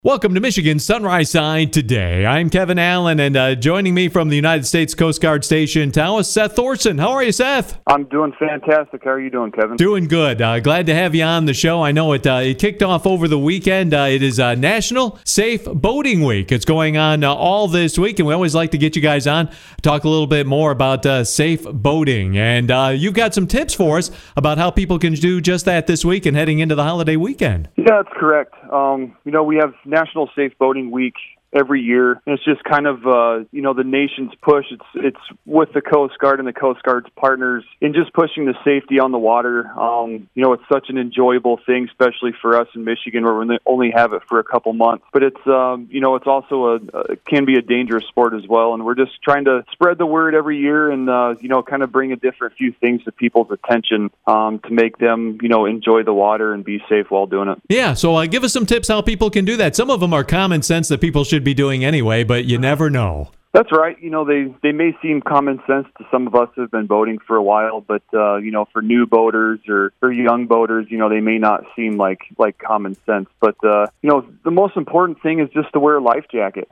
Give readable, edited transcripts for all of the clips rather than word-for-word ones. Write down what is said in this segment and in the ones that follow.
Welcome to Michigan Sunrise Side today. I'm Kevin Allen, and joining me from the United States Coast Guard Station, Tawas, Seth Thorson. How are you, Seth? I'm doing fantastic. How are you doing, Kevin? Doing good. Glad to have you on the show. I know it kicked off over the weekend. It is National Safe Boating Week. It's going on all this week, and we always like to get you guys on, talk a little bit more about safe boating. And you've got some tips for us about how people can do just that this week and heading into the holiday weekend. Yeah, that's correct. We have National Safe Boating Week every year. And it's just kind of, the nation's push. It's with the Coast Guard and the Coast Guard's partners in just pushing the safety on the water. It's such an enjoyable thing, especially for us in Michigan where we only have it for a couple months. But it's also can be a dangerous sport as well. And we're just trying to spread the word every year and, kind of bring a different few things to people's attention to make them, enjoy the water and be safe while doing it. Yeah. So give us some tips how people can do that. Some of them are common sense that people should be doing anyway, but you never know. That's right. They may seem common sense to some of us who have been boating for a while, but, for new boaters or young boaters, they may not seem like common sense. But, the most important thing is just to wear a life jacket.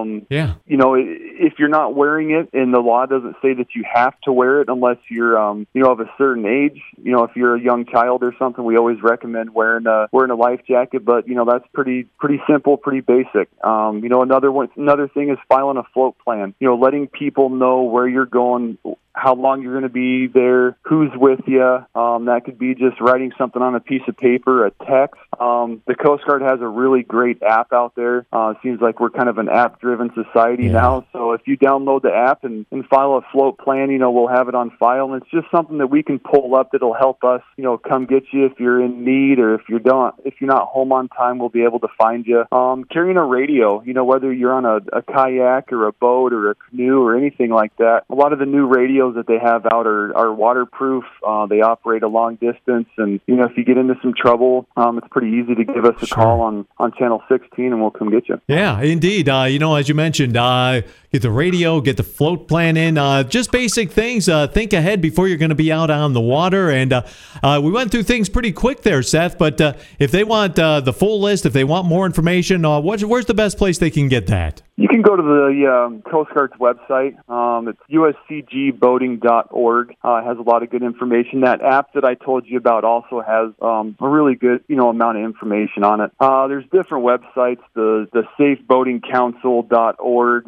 If you're not wearing it and the law doesn't say that you have to wear it unless you're, of a certain age, if you're a young child or something, we always recommend wearing a life jacket. But, that's pretty simple, pretty basic. Another thing is filing a float plan. Letting people know where you're going, how long you're going to be there, who's with you. That could be just writing something on a piece of paper, a text. The Coast Guard has a really great app out there. It seems like we're kind of an app-driven society now. So if you download the app and file a float plan, we'll have it on file. And it's just something that we can pull up that'll help us, come get you if you're in need, or if you're not home on time, we'll be able to find you. Carrying a radio, whether you're on a kayak or a boat or a canoe or anything like that. A lot of the new radios that they have out are waterproof. They operate a long distance, and if you get into some trouble, it's pretty easy to give us a call on channel 16 and we'll come get you. Yeah, indeed. As you mentioned, get the radio, get the float plan in, just basic things. Think ahead before you're going to be out on the water. And we went through things pretty quick there, Seth, but if they want the full list, if they want more information, where's the best place they can get that? You can go to the Coast Guard's website. It's uscgboating.org. It has a lot of good information. That app that I told you about also has a really good amount of information on it. There's different websites, the safeboatingcouncil.org.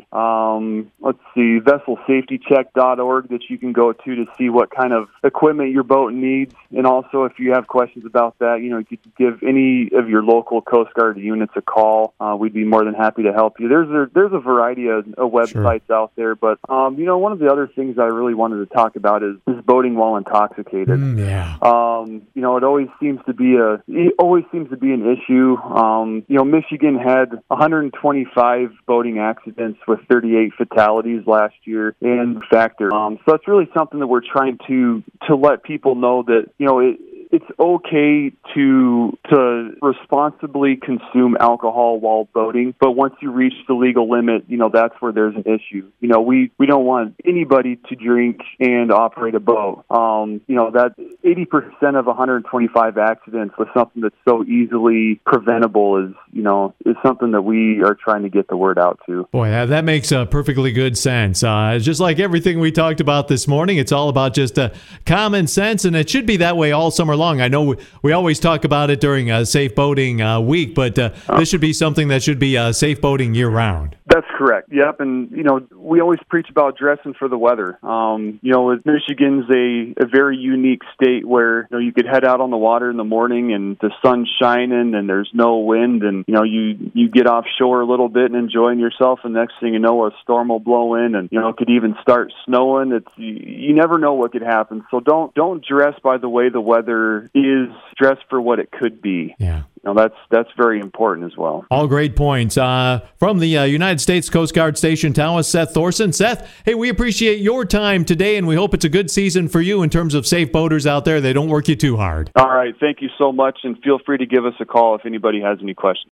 vesselsafetycheck.org that you can go to see what kind of equipment your boat needs. And also, if you have questions about that, you could give any of your local Coast Guard units a call. We'd be more than happy to help you. There's a variety of websites out there, but one of the other things I really wanted to talk about is boating while intoxicated. It always seems to be an issue. Michigan had 125 boating accidents with 38 fatalities last year in factor. So it's really something that we're trying to let people know that it's okay to responsibly consume alcohol while boating, but once you reach the legal limit, that's where there's an issue. We don't want anybody to drink and operate a boat. That 80% of 125 accidents was something that's so easily preventable is something that we are trying to get the word out to. Boy, that makes perfectly good sense. Just like everything we talked about this morning, it's all about just common sense, and it should be that way all summer long. I know we always talk about it during Safe Boating Week, but this should be something that should be safe boating year-round. That's correct. Yep, and we always preach about dressing for the weather. Michigan's a very unique state where you could head out on the water in the morning and the sun's shining and there's no wind, and you get offshore a little bit and enjoying yourself, and next thing you know, a storm will blow in, and it could even start snowing. You never know what could happen. So don't dress by the way the weather is. Dress for what it could be. Yeah. That's very important as well. All great points. From the United States Coast Guard Station, Tawas, Seth Thorson. Seth, hey, we appreciate your time today, and we hope it's a good season for you in terms of safe boaters out there. They don't work you too hard. All right. Thank you so much, and feel free to give us a call if anybody has any questions.